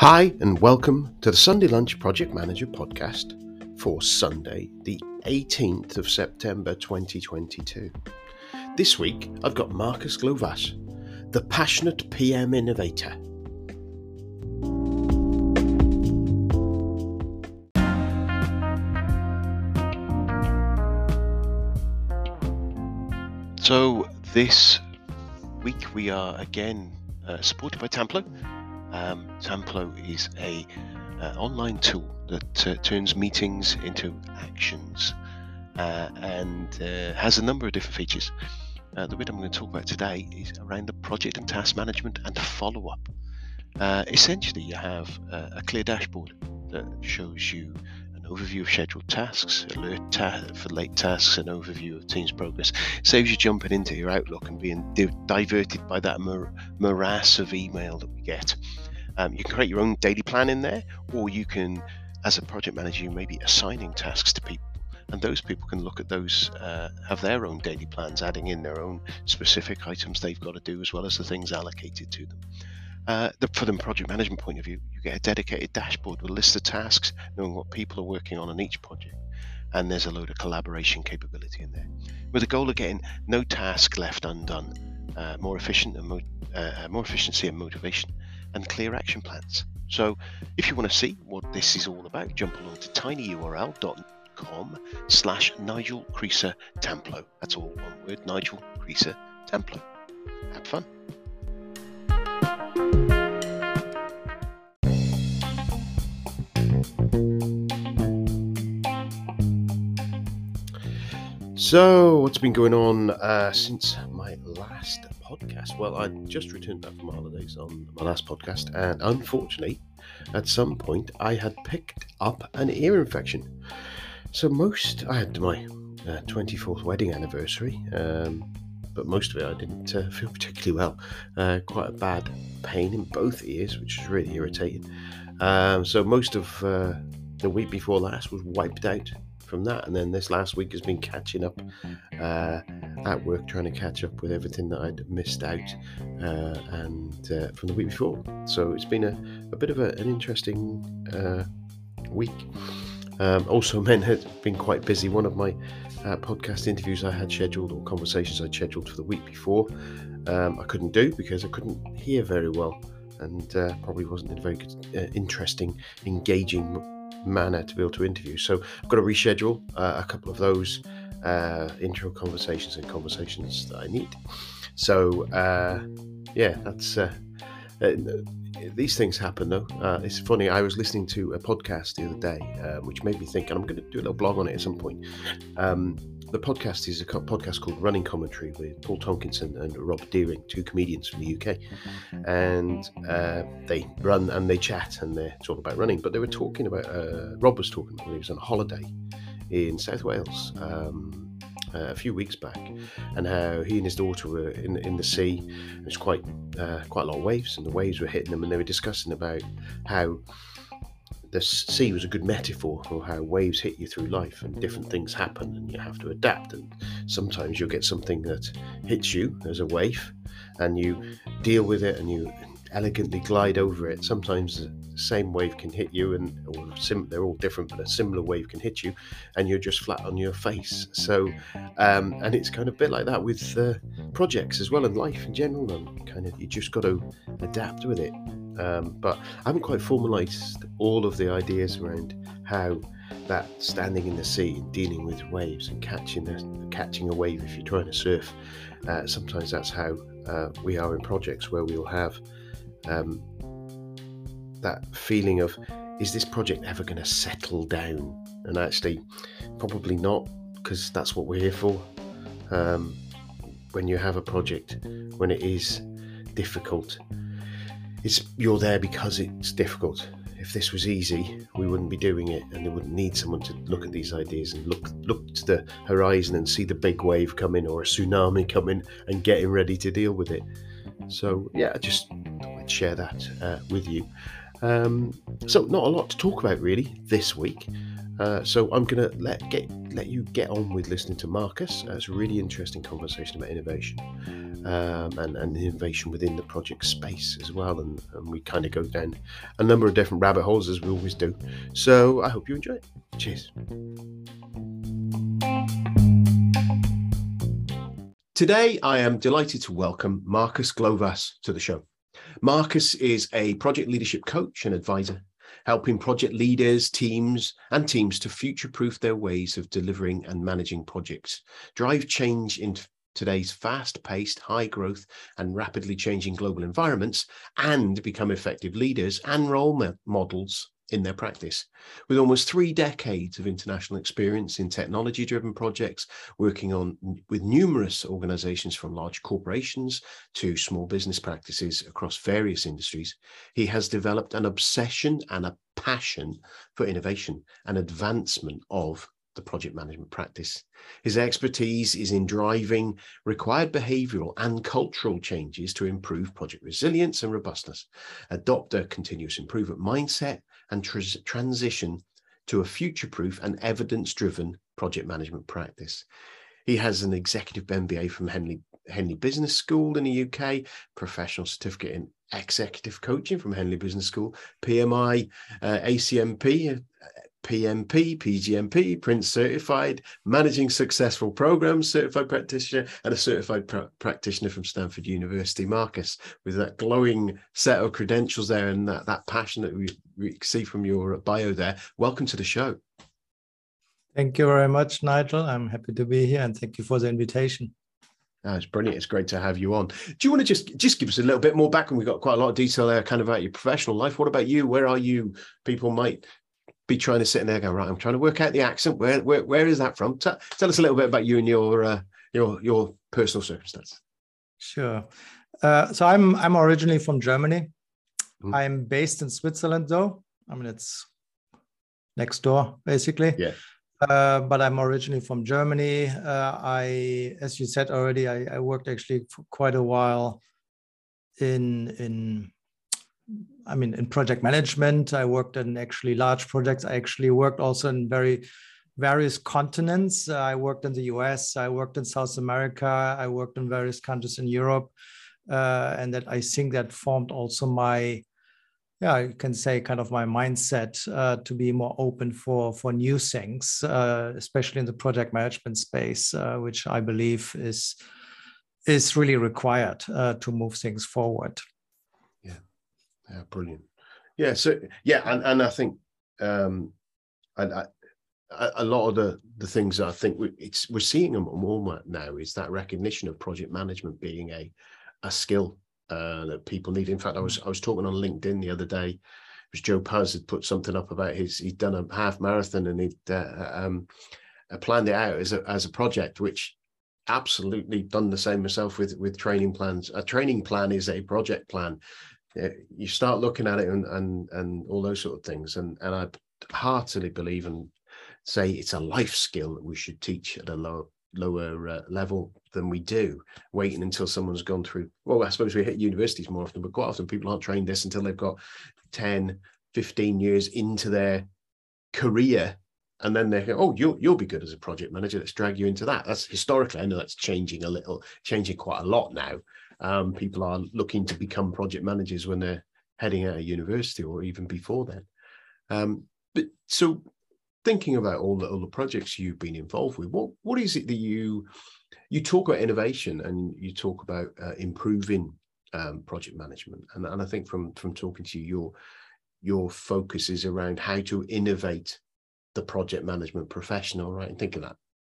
Hi, and welcome to the Sunday Lunch Project Manager podcast for Sunday, the 18th of September 2022. This week, I've got Marcus Glovas, the passionate PM innovator. So this week we are again supported by Tamplo. Tamplo is a online tool that turns meetings into actions and has a number of different features. The bit I'm going to talk about today is around the project and task management and follow-up. Essentially, you have a clear dashboard that shows you an overview of scheduled tasks, alert for late tasks, an overview of team's progress. It saves you jumping into your Outlook and being diverted by that morass of email that we get. You can create your own daily plan in there, or you can, as a project manager, you may be assigning tasks to people, and those people can look at those, have their own daily plans, adding in their own specific items they've got to do, as well as the things allocated to them. From the project management point of view, you get a dedicated dashboard with a list of tasks, knowing what people are working on each project, and there's a load of collaboration capability in there, with the goal of getting no task left undone, more efficiency and motivation, and clear action plans. So if you want to see what this is all about, jump along to tinyurl.com/Nigel Creaser Tamplo. That's all one word, Nigel Creaser Tamplo. Have fun. So what's been going on since my last podcast? Well, I just returned back from holidays on my last podcast, and unfortunately, at some point, I had picked up an ear infection. So I had my 24th wedding anniversary, but most of it I didn't feel particularly well. Quite a bad pain in both ears, which was really irritating. So most of the week before last was wiped out from that, and then this last week has been catching up at work, trying to catch up with everything that I'd missed out and from the week before. So it's been a bit of an interesting week. Also meant it's been quite busy. One of my podcast interviews I had scheduled, or conversations I'd scheduled for the week before, I couldn't do because I couldn't hear very well, and probably wasn't in a very good, interesting, engaging manner to be able to interview. So I've got to reschedule a couple of those intro conversations and conversations that I need. So that's these things happen though. It's funny, I was listening to a podcast the other day which made me think, and I'm going to do a little blog on it at some point. The podcast is a podcast called Running Commentary with Paul Tonkinson and Rob Deering, two comedians from the UK, and they run and they chat, and it's all about running. But they were talking about, Rob was talking about when he was on holiday in South Wales a few weeks back, and how he and his daughter were in the sea. There's quite a lot of waves, and the waves were hitting them, and they were discussing about how the sea was a good metaphor for how waves hit you through life, and different things happen and you have to adapt, and sometimes you'll get something that hits you as a wave and you deal with it and you elegantly glide over it. Sometimes the same wave can hit you, they're all different, but a similar wave can hit you and you're just flat on your face. So and it's kind of a bit like that with projects as well, and life in general, and kind of you just got to adapt with it. But I haven't quite formalised all of the ideas around how that standing in the sea and dealing with waves and catching a wave if you're trying to surf. Sometimes that's how we are in projects, where we'll have that feeling of, is this project ever going to settle down? And actually, probably not, because that's what we're here for. When you have a project, when it is difficult, you're there because it's difficult. If this was easy, we wouldn't be doing it, and they wouldn't need someone to look at these ideas and look to the horizon and see the big wave coming or a tsunami coming and getting ready to deal with it. So I just thought I'd share that with you. So not a lot to talk about really this week. So I'm going to let you get on with listening to Marcus. It's a really interesting conversation about innovation. and innovation within the project space as well. And we kind of go down a number of different rabbit holes, as we always do. So I hope you enjoy it. Cheers. Today, I am delighted to welcome Marcus Glovas to the show. Marcus is a project leadership coach and advisor, helping project leaders, teams to future-proof their ways of delivering and managing projects, drive change in today's fast-paced, high-growth and rapidly changing global environments, and become effective leaders and role models in their practice. With almost 3 decades of international experience in technology-driven projects, working with numerous organizations from large corporations to small business practices across various industries, he has developed an obsession and a passion for innovation and advancement of the project management practice. His expertise is in driving required behavioral and cultural changes to improve project resilience and robustness, adopt a continuous improvement mindset, and transition to a future-proof and evidence-driven project management practice. He has an executive MBA from Henley Business School in the UK, professional certificate in executive coaching from Henley Business School, PMI, ACMP, PMP, PGMP, Prince Certified, Managing Successful Programs Certified Practitioner, and a Certified Practitioner from Stanford University. Marcus, with that glowing set of credentials there and that passion that we see from your bio there, welcome to the show. Thank you very much, Nigel. I'm happy to be here, and thank you for the invitation. Oh, it's brilliant. It's great to have you on. Do you want to just give us a little bit more background? We've got quite a lot of detail there kind of about your professional life. What about you? Where are you? People might be trying to sit in there and go, right, I'm trying to work out the accent. Where is that from? Tell us a little bit about you and your personal circumstance. Sure. So I'm originally from Germany. I'm based in Switzerland, though. I mean, it's next door, basically. Yeah. But I'm originally from Germany. As you said already, I worked actually for quite a while in project management. I worked in actually large projects. I actually worked also in various continents. I worked in the US, I worked in South America, I worked in various countries in Europe. And that I think that formed also you can say kind of my mindset to be more open for new things, especially in the project management space, which I believe is really required to move things forward. Yeah, brilliant. Yeah, so and I think a lot of the things that I think we're seeing more now is that recognition of project management being a skill that people need. In fact, I was talking on LinkedIn the other day. It was Joe Paz had put something up about he'd done a half marathon and he'd planned it out as a project, which absolutely done the same myself with training plans. A training plan is a project plan. You start looking at it and all those sort of things, and I heartily believe and say it's a life skill that we should teach at a lower level than we do, waiting until someone's gone through. Well, I suppose we hit universities more often, but quite often people aren't trained this until they've got 10, 15 years into their career, and then they go, oh, you'll be good as a project manager. Let's drag you into that. That's historically, I know that's changing quite a lot now. People are looking to become project managers when they're heading out of university or even before then. But so thinking about all the projects you've been involved with, what is it that you talk about innovation and you talk about improving project management? And I think from talking to you, your focus is around how to innovate the project management professional, right? And think of that.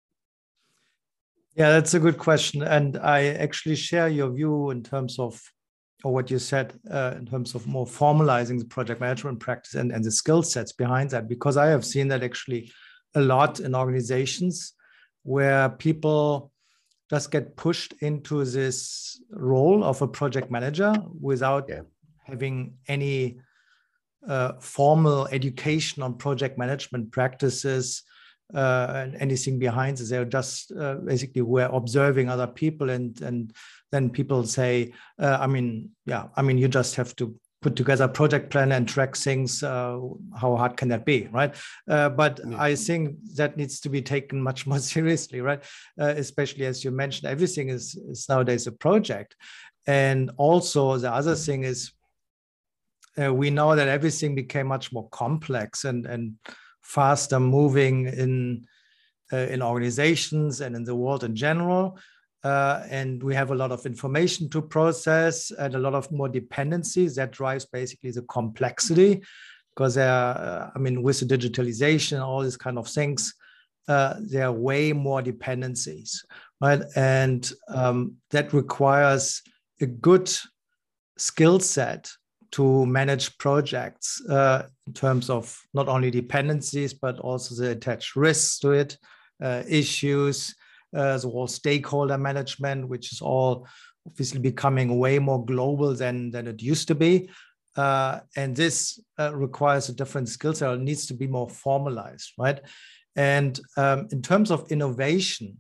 Yeah, that's a good question. And I actually share your view in terms of, or what you said, in terms of more formalizing the project management practice and the skill sets behind that, because I have seen that actually a lot in organizations where people just get pushed into this role of a project manager without having any formal education on project management practices and anything behind it. They're just basically we're observing other people, and then people say, you just have to put together a project plan and track things. How hard can that be, right? But I think that needs to be taken much more seriously, right? Especially as you mentioned, everything is nowadays a project. And also the other thing is, we know that everything became much more complex and faster moving in organizations and in the world in general. And we have a lot of information to process and a lot of more dependencies that drives basically the complexity, because I mean, with the digitalization, all these kind of things, there are way more dependencies, right? And that requires a good skill set to manage projects in terms of not only dependencies, but also the attached risks to it, issues, the whole stakeholder management, which is all obviously becoming way more global than it used to be. And this requires a different skill set. It needs to be more formalized, right? And in terms of innovation,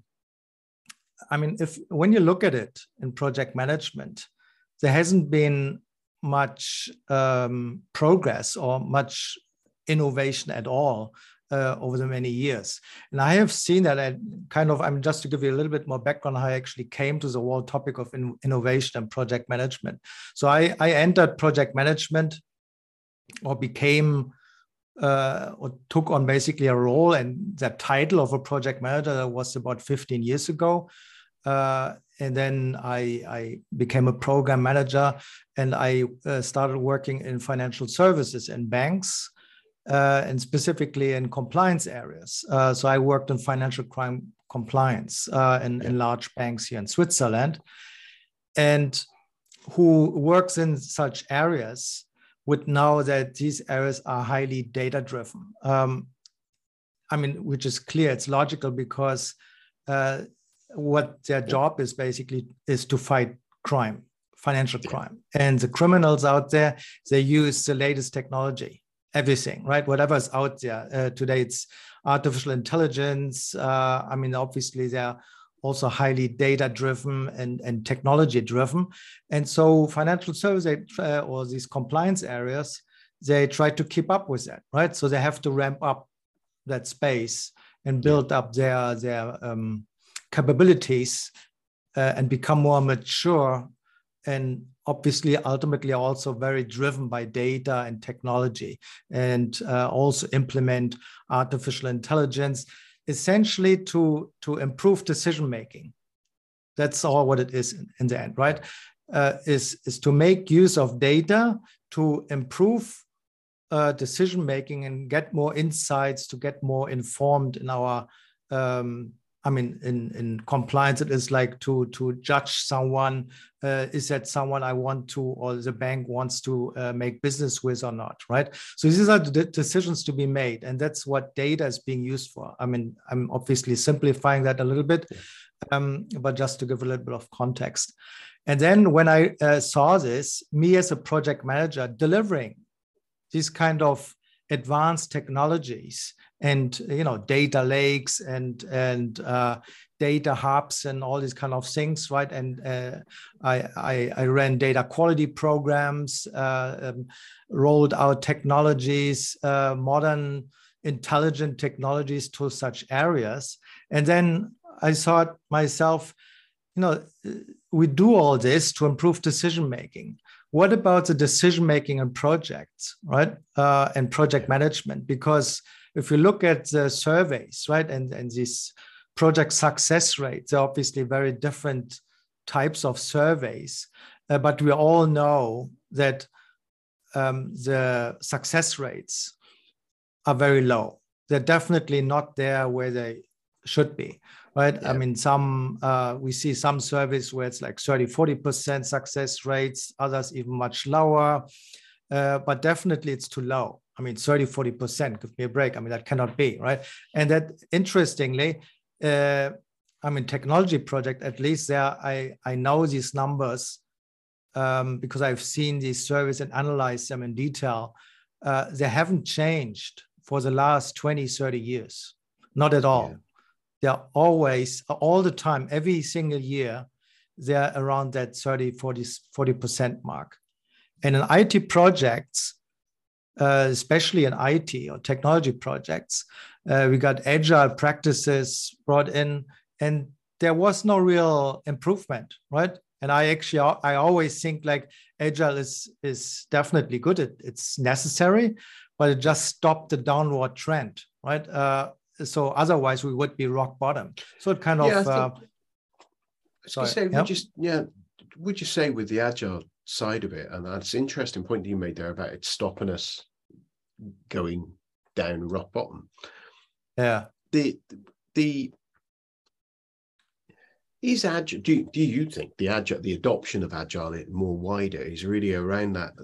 I mean, when you look at it in project management, there hasn't been much progress or much innovation at all over the many years. And I have seen that just to give you a little bit more background, how I actually came to the whole topic of innovation and project management. So I entered project management, or became or took on basically a role and the title of a project manager. That was about 15 years ago. And then I became a program manager, and I started working in financial services and banks, and specifically in compliance areas. So I worked in financial crime compliance in large banks here in Switzerland. And who works in such areas would know that these areas are highly data-driven. I mean, which is clear, it's logical, because what their job is basically is to fight crime, financial crime. And the criminals out there, they use the latest technology, everything, right? Whatever is out there. Today, it's artificial intelligence. I mean, obviously, they're also highly data-driven and technology-driven. And so financial services or these compliance areas, they try to keep up with that, right? So they have to ramp up that space and build up their capabilities and become more mature, and obviously ultimately also very driven by data and technology, and also implement artificial intelligence essentially to improve decision making. That's all what it is in the end, right? Is to make use of data to improve decision making and get more insights, to get more informed in our I mean, in compliance, it is like to judge someone. Is that someone I want to, or the bank wants to make business with or not, right? So these are the decisions to be made. And that's what data is being used for. I mean, I'm obviously simplifying that a little bit, but just to give a little bit of context. And then when I saw this, me as a project manager delivering these kind of advanced technologies, and data lakes and data hubs and all these kind of things, right? And I ran data quality programs, rolled out technologies, modern intelligent technologies to such areas. And then I thought myself, we do all this to improve decision making. What about the decision making in projects, right? And project management? Because if you look at the surveys, right, and these project success rates, they're obviously very different types of surveys, but we all know that the success rates are very low. They're definitely not there where they should be, right? Yeah. I mean, we see some surveys where it's like 30-40% success rates, others even much lower, but definitely it's too low. I mean, 30-40%, give me a break. I mean, that cannot be, right? And that, interestingly, I mean, technology project, at least there, I know these numbers because I've seen these surveys and analyzed them in detail. They haven't changed for the last 20-30 years, not at all. Yeah. They're always, all the time, every single year, they're around that 30-40% mark. And in IT projects, especially in IT or technology projects, we got agile practices brought in, and there was no real improvement, right? And I always think like agile is definitely good. It's necessary, but it just stopped the downward trend, right? So otherwise we would be rock bottom. So it kind of. Would you say with the agile side of it, and that's an interesting point that you made there about it stopping us going down rock bottom. Yeah. Is agile? Do you think the adoption of agile more wider is really around that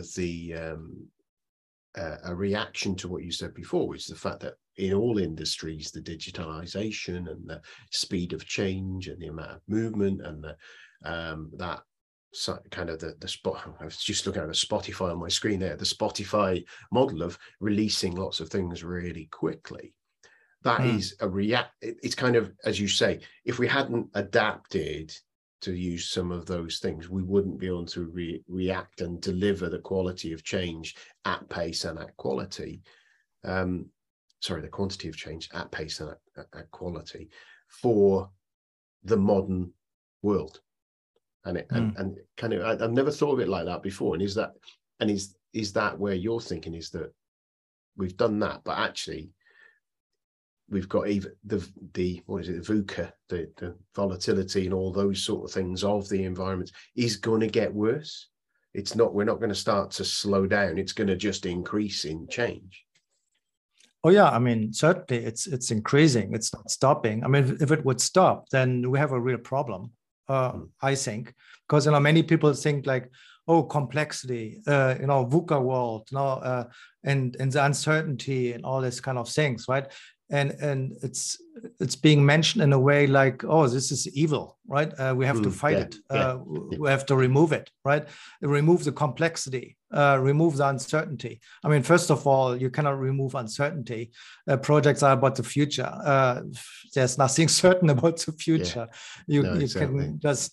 a reaction to what you said before, which is the fact that in all industries, the digitalization and the speed of change and the amount of movement and that kind of the spot. I was just looking at the Spotify on my screen there, the Spotify model of releasing lots of things really quickly. That is it's kind of, as you say, if we hadn't adapted to use some of those things, we wouldn't be able to react and deliver the quality of change at pace and at quality. The quantity of change at pace and at quality for the modern world. And kind of, I've never thought of it like that before. And is that where you're thinking, is that we've done that, but actually we've got even the VUCA, the volatility and all those sort of things of the environment is going to get worse. We're not going to start to slow down. It's going to just increase in change. Oh yeah, I mean, certainly it's increasing. It's not stopping. I mean, if it would stop, then we have a real problem. I think, because many people think like, oh, complexity, VUCA world, and the uncertainty and all this kind of things, right? And it's being mentioned in a way like, oh, this is evil, right? We have to fight it. We have to remove it, right? Remove the complexity, remove the uncertainty. I mean, first of all, you cannot remove uncertainty. Projects are about the future. There's nothing certain about the future. Yeah. You can just,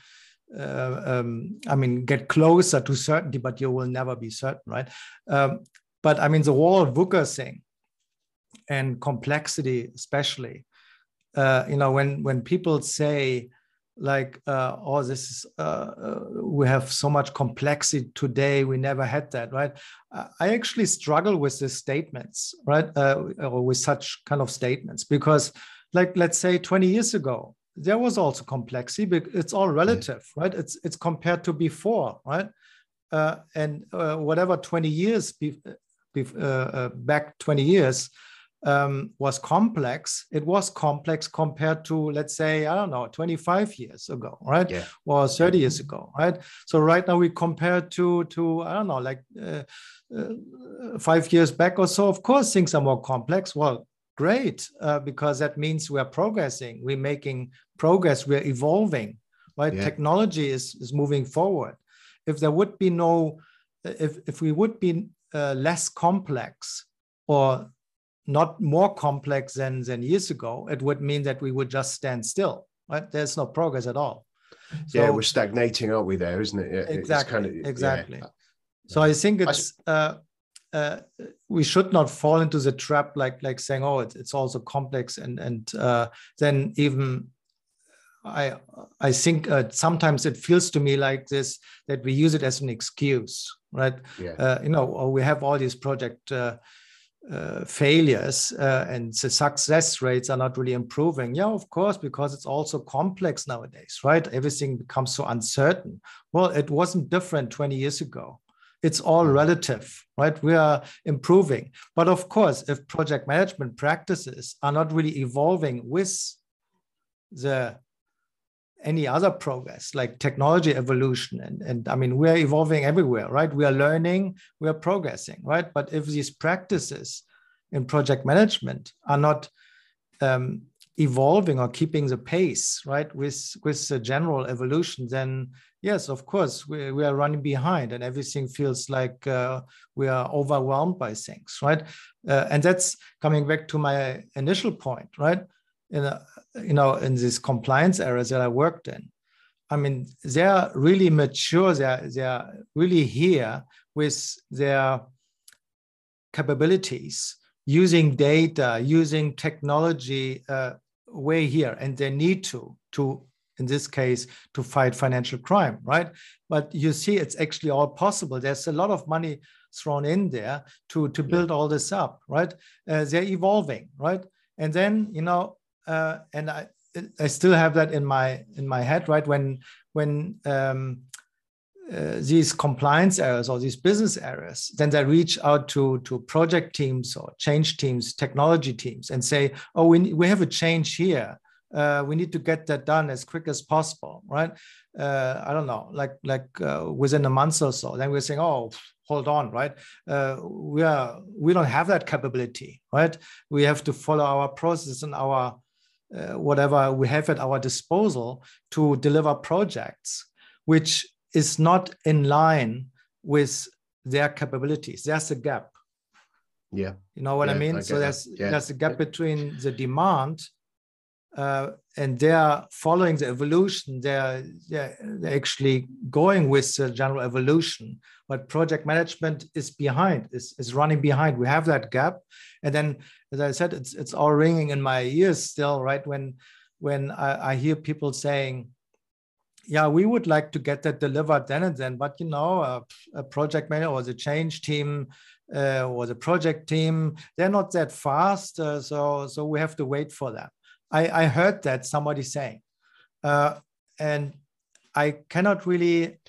get closer to certainty, but you will never be certain, right? But I mean, the whole VUCA thing, and complexity especially, when people say like, this is we have so much complexity today, we never had that, right? I actually struggle with these statements, right? Or with such kind of statements, because like, let's say 20 years ago, there was also complexity, but it's all relative, right? It's compared to before, right? And whatever 20 years back 20 years was complex. It was complex compared to, let's say, 25 years ago, right? Yeah. Or 30 years ago, right? So right now we compare to 5 years back or so. Of course, things are more complex. Well, great, because that means we are progressing. We're making progress. We're evolving, right? Yeah. Technology is moving forward. If there would be if we would be less complex or not more complex than years ago, it would mean that we would just stand still, right? There's no progress at all. So, we're stagnating, aren't we, there, isn't it? Exactly, exactly. Yeah. So I think it's, we should not fall into the trap like saying, oh, it's also complex. And then even, I think sometimes it feels to me like this, that we use it as an excuse, right? Yeah. Or we have all these project failures and the success rates are not really improving. Yeah, of course, because it's also complex nowadays, right? Everything becomes so uncertain. Well, it wasn't different 20 years ago. It's all relative, right? We are improving. But of course, if project management practices are not really evolving with any other progress, like technology evolution, and I mean, we are evolving everywhere, right? We are learning, we are progressing, right? But if these practices in project management are not evolving or keeping the pace, right, with the general evolution, then yes, of course, we are running behind, and everything feels like we are overwhelmed by things, right? And that's coming back to my initial point, right? In these compliance areas that I worked in, I mean, they're really mature. They're really here with their capabilities, using data, using technology way here, and they need to in this case to fight financial crime, right? But you see, it's actually all possible. There's a lot of money thrown in there to build all this up, right? They're evolving, right? And then and I still have that in my head, right? When these compliance areas or these business areas, then they reach out to project teams or change teams, technology teams, and say, "Oh, we have a change here. We need to get that done as quick as possible," right? I don't know, like within a month or so. Then we're saying, "Oh, hold on, right? We don't have that capability, right? We have to follow our process and our whatever we have at our disposal to deliver projects, which is not in line with their capabilities." There's a gap. Yeah. You know what I mean? So there's a gap between the demand and they're following the evolution. They're actually going with the general evolution, but project management is behind, is running behind. We have that gap. And then, as I said, it's all ringing in my ears still, right? When I hear people saying, "Yeah, we would like to get that delivered then and then, but a project manager or the change team or the project team, they're not that fast, so we have to wait for them." I heard that somebody saying, and I cannot really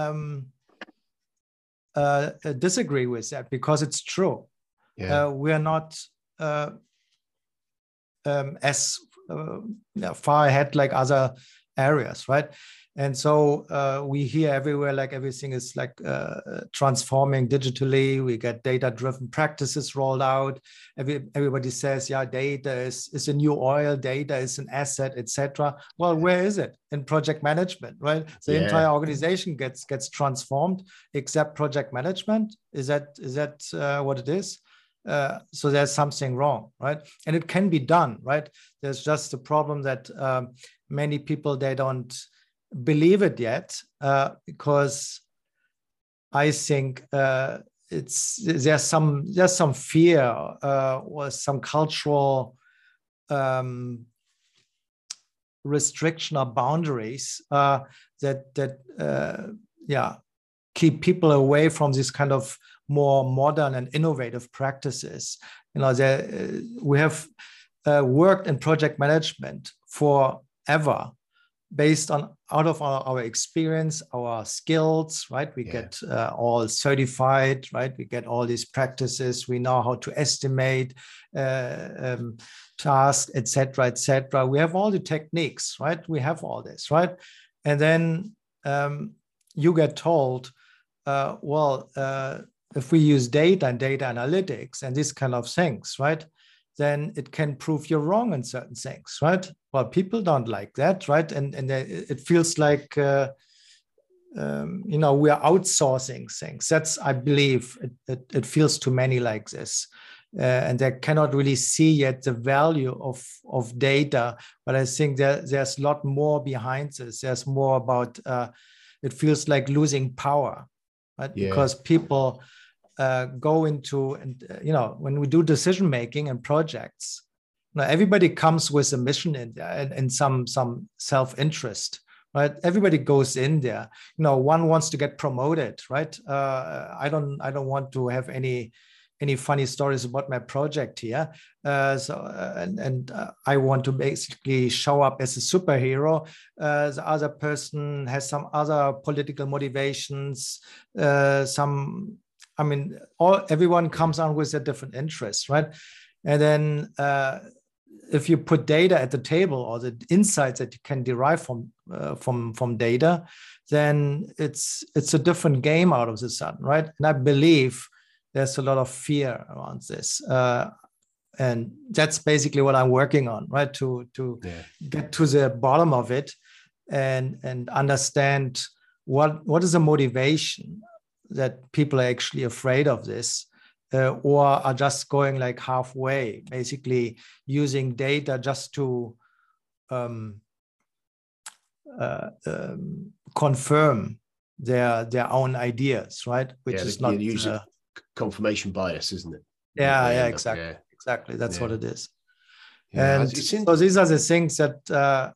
disagree with that, because it's true. Yeah. We are not as far ahead like other areas, right? And so we hear everywhere like everything is like transforming digitally. We get data-driven practices rolled out. Everybody says, yeah, data is a new oil, data is an asset, etc. Well, where is it? In project management, right? The entire organization gets transformed, except project management. Is that what it is? So there's something wrong, right? And it can be done, right? There's just a problem that many people, they don't believe it yet, because I think there's some fear or some cultural restriction or boundaries that keep people away from this kind of more modern and innovative practices. We have worked in project management forever, based on out of our experience, our skills, right? We get all certified, right? We get all these practices. We know how to estimate tasks, etc., etc. We have all the techniques, right? We have all this, right? And then you get told, if we use data and data analytics and these kind of things, right, then it can prove you're wrong in certain things, right? Well, people don't like that, right? And it feels like, we are outsourcing things. That's, I believe, it feels to many like this. And they cannot really see yet the value of data. But I think there's a lot more behind this. There's more about, it feels like losing power, right? Yeah. Because people go into, and when we do decision making and projects, everybody comes with a mission in there and some self-interest, right? Everybody goes in there. One wants to get promoted, right? I don't want to have any funny stories about my project here. I want to basically show up as a superhero. The other person has some other political motivations, everyone comes on with a different interest, right? And then if you put data at the table, or the insights that you can derive from data, then it's a different game out of the sudden, right? And I believe there's a lot of fear around this. And that's basically what I'm working on, right? To get to the bottom of it and understand what is the motivation that people are actually afraid of this, or are just going like halfway, basically using data just to confirm their own ideas, right? Which is not using confirmation bias, isn't it? Yeah, exactly. That's what it is. Yeah, and so these are the things that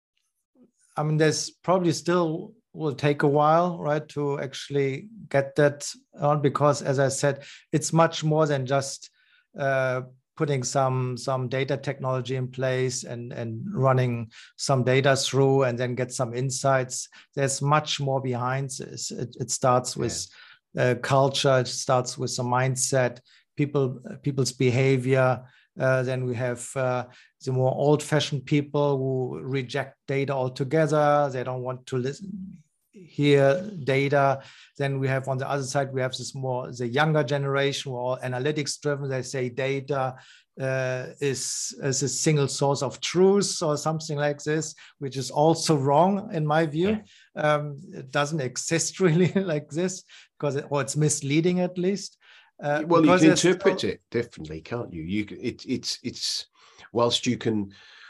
I mean, there's probably still will take a while, right, to actually get that on, because as I said, it's much more than just putting some data technology in place and running some data through and then get some insights. There's much more behind this. It starts with culture. It starts with some mindset, people's behavior. Then we have the more old-fashioned people who reject data altogether. They don't want to hear data. Then we have on the other side, we have the younger generation who are all analytics driven. They say data is a single source of truth or something like this, which is also wrong in my view. It doesn't exist really like this, or it's misleading at least. Well, you can interpret it differently, can't you? It's whilst you can,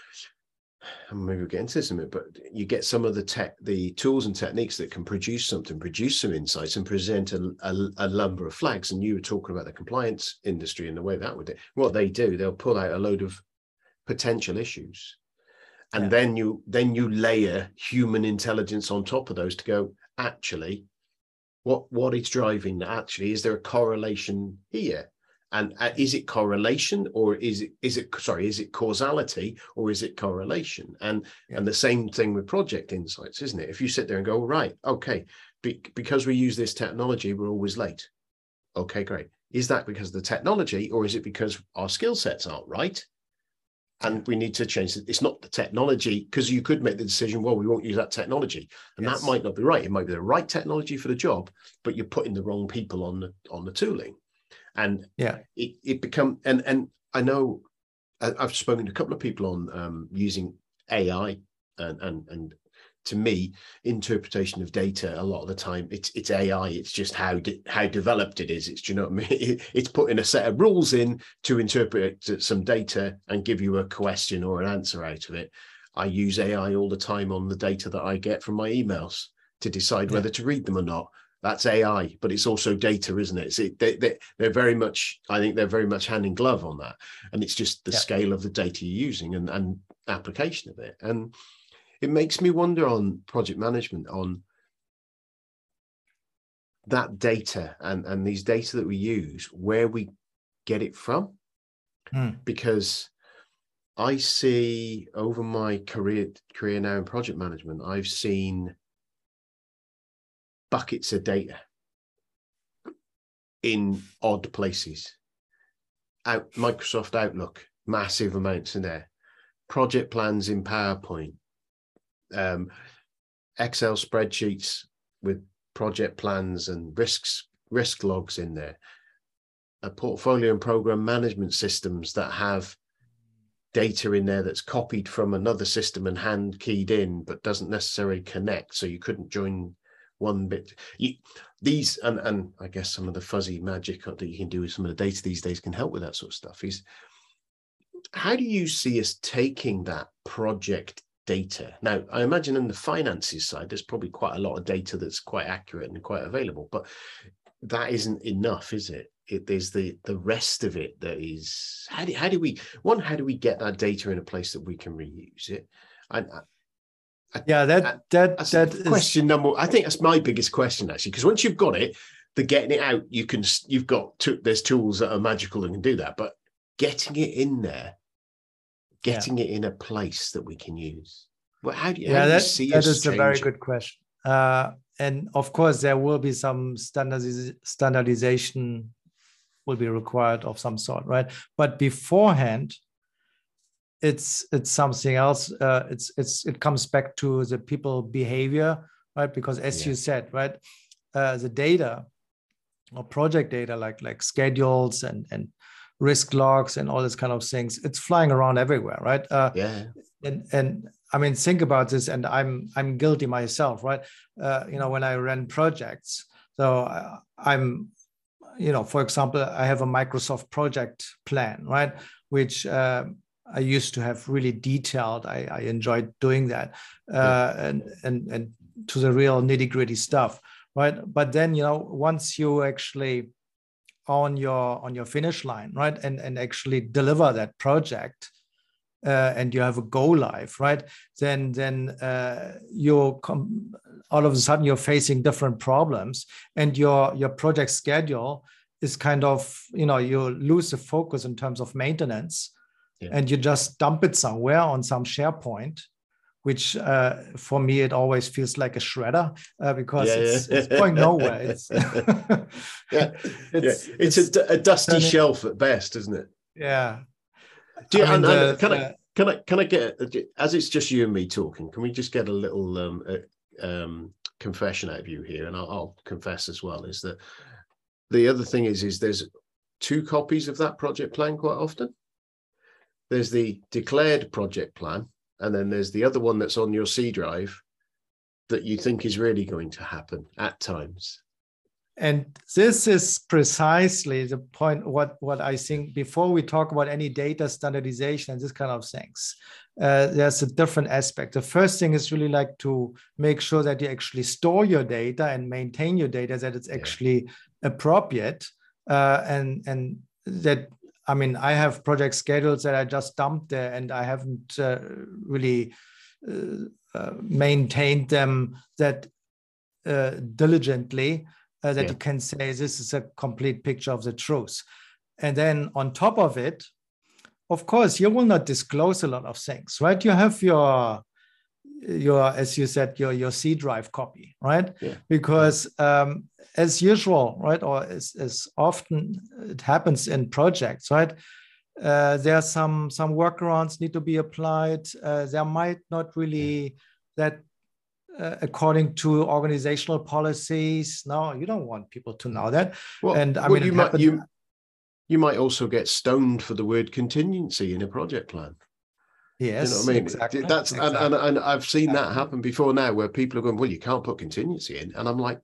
maybe we'll get into this in a minute, but you get some of the tools and techniques that can produce some insights and present a number of flags. And you were talking about the compliance industry and the way that would do. What they do, they'll pull out a load of potential issues, and then you layer human intelligence on top of those to go, actually, what is driving that? Actually, is there a correlation here? And is it correlation, or is it causality, or is it correlation? And the same thing with project insights, isn't it? If you sit there and go, right, okay, because we use this technology, we're always late. Okay, great. Is that because of the technology, or is it because our skill sets aren't right? And we need to change it. It's not the technology, because you could make the decision, well, we won't use that technology. And that might not be right. It might be the right technology for the job, but you're putting the wrong people on the tooling. And it become, and I know I've spoken to a couple of people on using AI, and to me, interpretation of data, a lot of the time it's AI. It's just how developed it is. It's, do you know what I mean? It's putting a set of rules in to interpret some data and give you a question or an answer out of it. I use AI all the time on the data that I get from my emails to decide whether to read them or not. That's AI, but it's also data, isn't it? They're very much, I think they're very much hand in glove on that. And it's just the scale of the data you're using and application of it. And it makes me wonder on project management, on that data and these data that we use, where we get it from. Because I see over my career now in project management, I've seen buckets of data in odd places. Microsoft Outlook, massive amounts in there. Project plans in PowerPoint. Excel spreadsheets with project plans and risk logs in there. A portfolio and program management systems that have data in there that's copied from another system and hand keyed in, but doesn't necessarily connect. So you couldn't join one bit. These and I guess some of the fuzzy magic that you can do with some of the data these days can help with that sort of stuff. Is how do you see us taking that project data? Now, I imagine in the finances side, there's probably quite a lot of data that's quite accurate and quite available, but that isn't enough, is it? There's the rest of it that is, how do we get that data in a place that we can reuse it? That's question number. I think that's my biggest question, actually, because once you've got it, the getting it out, there's tools that are magical and can do that, but getting it in there, getting it in a place that we can use. Well, how do you see that is changing? A very good question. And of course, there will be some standardization will be required of some sort, right? But beforehand, it's something else. It comes back to the people behavior, right? Because as you said, right, the data or project data like schedules and risk logs and all this kind of things, it's flying around everywhere, right? And I mean, think about this, and I'm guilty myself, right? When I ran projects, so I'm, for example, I have a Microsoft project plan, right, which I used to have really detailed. I enjoyed doing that, and to the real nitty gritty stuff, right? But then, once you actually on your finish line, right, and actually deliver that project, and you have a go live, right? Then all of a sudden you're facing different problems, and your project schedule is kind of, you lose the focus in terms of maintenance, and you just dump it somewhere on some SharePoint, which for me it always feels like a shredder, because it's going nowhere. It's it's a dusty shelf at best, isn't it? Yeah. Can I get, as it's just you and me talking, can we just get a little confession out of you here? And I'll confess as well, is that the other thing is there's 2 copies of that project plan quite often. There's the declared project plan, and then there's the other one that's on your C drive that you think is really going to happen at times. And this is precisely the point, what I think, before we talk about any data standardization and this kind of things, there's a different aspect. The first thing is really like to make sure that you actually store your data and maintain your data, that it's actually appropriate. And that, I have project schedules that I just dumped there, and I haven't really maintained them that diligently, that you can say this is a complete picture of the truth. And then on top of it, of course, you will not disclose a lot of things, right? You have your as you said, your C drive copy, right? Yeah. Because as usual, right, or as often it happens in projects, right? There are some workarounds need to be applied. There might not really that according to organizational policies. No, you don't want people to know that. Well, and you might also get stoned for the word contingency in a project plan. Yes, you know what I mean? Exactly. And I've seen that happen before now, where people are going, well, you can't put contingency in. And I'm like,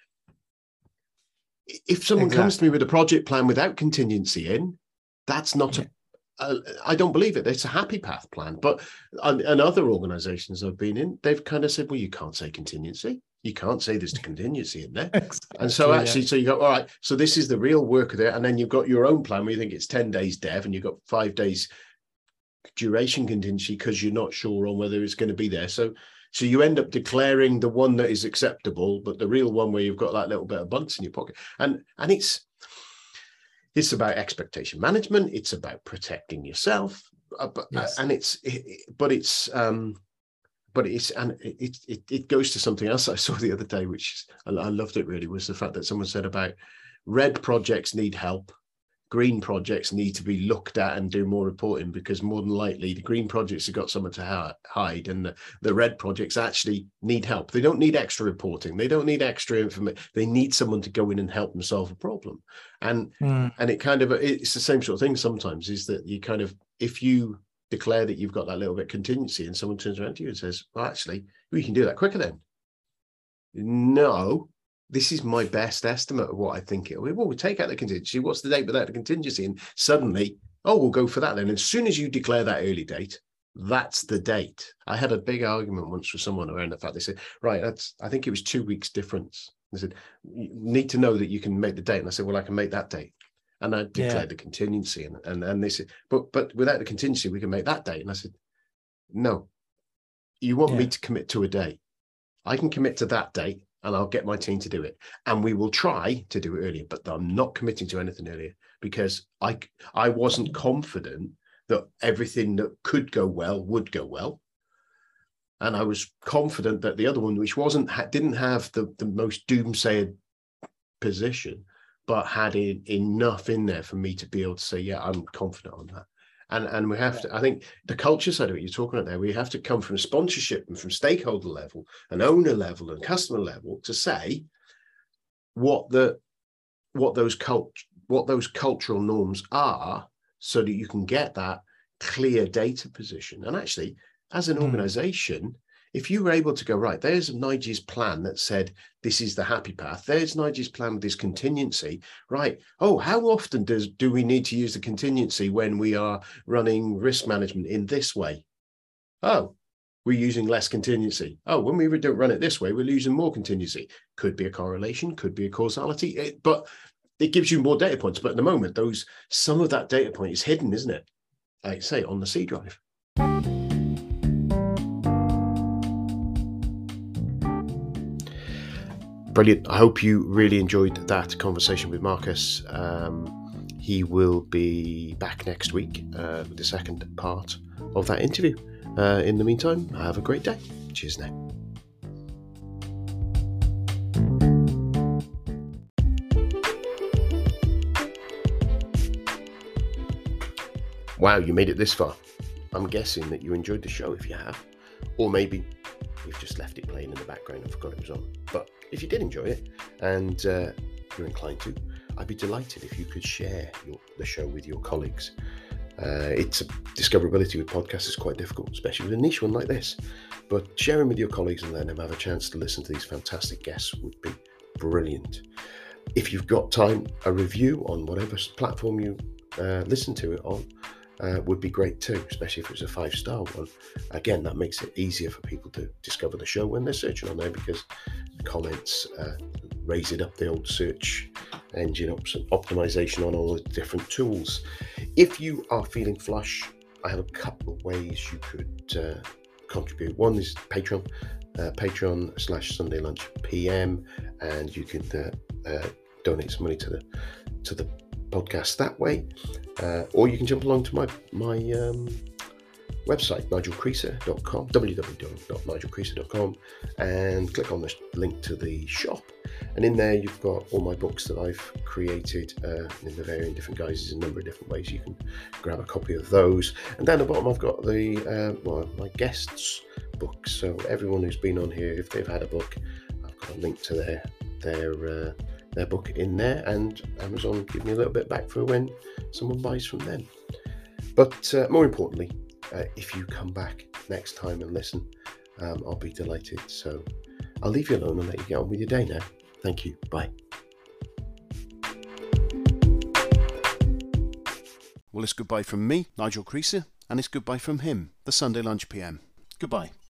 if someone comes to me with a project plan without contingency in, that's not I don't believe it. It's a happy path plan. But and other organizations I've been in, they've kind of said, well, you can't say contingency. You can't say there's contingency in there. Exactly, and so actually, so you go, all right, so this is the real work of it. And then you've got your own plan where you think it's 10 days dev and you've got 5 days duration contingency because you're not sure on whether it's going to be there. So you end up declaring the one that is acceptable, but the real one where you've got that little bit of bunts in your pocket. And it's about expectation management. It's about protecting yourself, it goes to something else I saw the other day, which I loved it really, was the fact that someone said about red projects need help. Green projects need to be looked at and do more reporting, because more than likely the green projects have got someone to hide, and the red projects actually need help. They don't need extra reporting. They don't need extra information. They need someone to go in and help them solve a problem. And it kind of, it's the same sort of thing sometimes, is that you kind of, if you declare that you've got that little bit of contingency and someone turns around to you and says, well, actually, we can do that quicker then. No. This is my best estimate of what I think it'll be. Well, we take out the contingency. What's the date without the contingency? And suddenly, we'll go for that then. As soon as you declare that early date, that's the date. I had a big argument once with someone around the fact, they said, right, I think it was 2 weeks difference. They said, you need to know that you can make the date. And I said, well, I can make that date. And I declared the contingency. And they said, but without the contingency, we can make that date. And I said, no, you want me to commit to a date. I can commit to that date, and I'll get my team to do it. And we will try to do it earlier, but I'm not committing to anything earlier, because I wasn't confident that everything that could go well would go well. And I was confident that the other one, which didn't have the most doomsayer position, but had enough in there for me to be able to say, yeah, I'm confident on that. And we have to, I think the culture side of it you're talking about there, we have to come from sponsorship and from stakeholder level and owner level and customer level to say what those cultural norms are, so that you can get that clear data position. And actually, as an organization, if you were able to go, right, there's Nigel's plan that said this is the happy path, there's Nigel's plan with this contingency, right? Oh, how often do we need to use the contingency when we are running risk management in this way? Oh, we're using less contingency. Oh, when we don't run it this way, we're using more contingency. Could be a correlation, could be a causality, but it gives you more data points. But at the moment, some of that data point is hidden, isn't it? Like say on the C drive. Brilliant. I hope you really enjoyed that conversation with Marcus. He will be back next week with the second part of that interview. In the meantime, have a great day. Cheers now. Wow, you made it this far. I'm guessing that you enjoyed the show if you have, or maybe you've just left it playing in the background and forgot it was on. But if you did enjoy it and you're inclined to, I'd be delighted if you could share the show with your colleagues. Discoverability with podcasts is quite difficult, especially with a niche one like this. But sharing with your colleagues and letting them have a chance to listen to these fantastic guests would be brilliant. If you've got time, a review on whatever platform you listen to it on would be great too, especially if it's a 5-star one. Again, that makes it easier for people to discover the show when they're searching on there, because the comments raise it up the old search engine optimization on all the different tools. If you are feeling flush, I have a couple of ways you could contribute. One is Patreon, Patreon/Sunday Lunch PM, and you can donate some money to the podcast that way, or you can jump along to my website, nigelcreaser.com, www.nigelcreaser.com, and click on the link to the shop, and in there you've got all my books that I've created in the varying different guises, a number of different ways you can grab a copy of those. And down the bottom I've got the my guests' books, so everyone who's been on here, if they've had a book, I've got a link to their book in there, and Amazon give me a little bit back for when someone buys from them. But more importantly, if you come back next time and listen, I'll be delighted. So I'll leave you alone and let you get on with your day now. Thank you. Bye. Well, it's goodbye from me, Nigel Creaser, and it's goodbye from him, the Sunday Lunch PM. Goodbye.